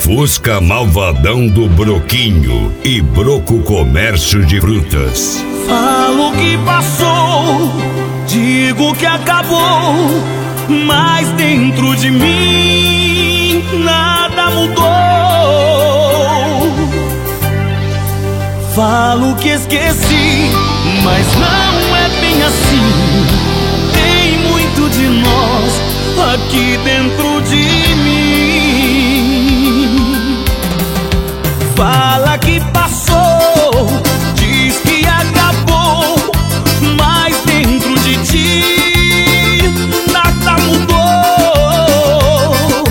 Fusca malvadão do Broquinho e Broco Comércio de Frutas. Falo que passou, digo que acabou, mas dentro de mim nada mudou. Falo que esqueci, mas não é bem assim. Tem muito de nós aqui dentro de mim. Fala que passou, diz que acabou, mas dentro de ti nada mudou.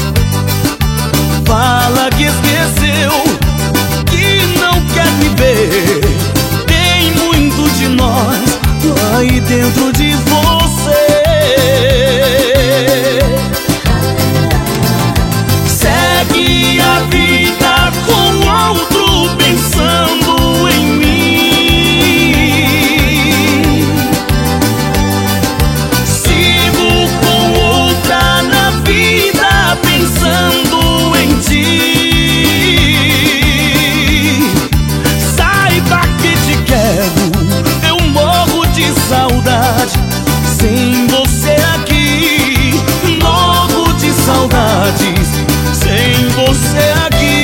Fala que esqueceu, que não quer me ver. Tem muito de nós aí dentro de você. Segue a vida com outro pensando em mim. Sigo com outra na vida pensando em ti. Saiba que te quero, eu morro de saudade. Sem você aqui, morro de saudades. Sem você aqui.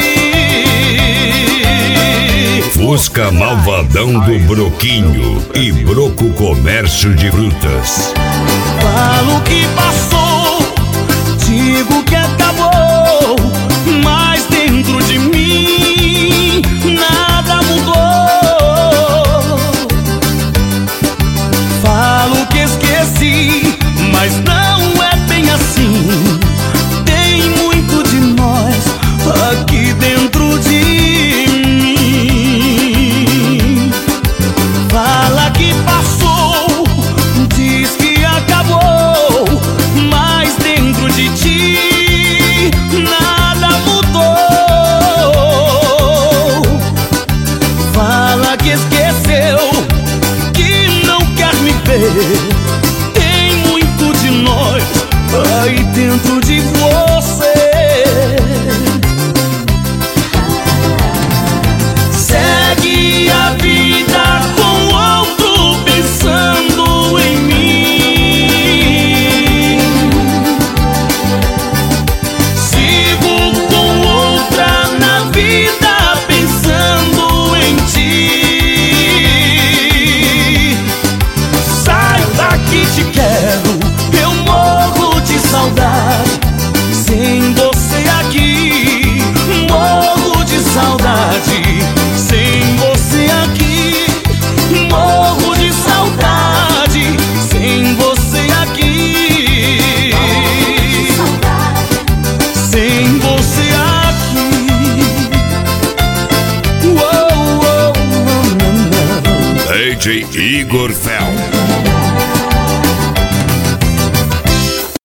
Fusca malvadão do Broquinho e Broco Comércio de Frutas. Falo que passou, digo que acabou, mas dentro de mim nada mudou. Falo que esqueci, mas não é bem assim. Tem muito de nós aqui dentro de mim. Fala que passou, diz que acabou, mas dentro de ti nada mudou. Fala que esqueceu, que não quer me ver. Tem muito de nós aí dentro de você. Segue a vida com outro pensando em mim. Sigo com outra na vida pensando em ti. Saiba que te quero, eu morro de saudade. Sem você aqui, morro de saudade. Sem você aqui, morro de saudade. Sem você aqui, sem você aqui. DJ Igor Fel.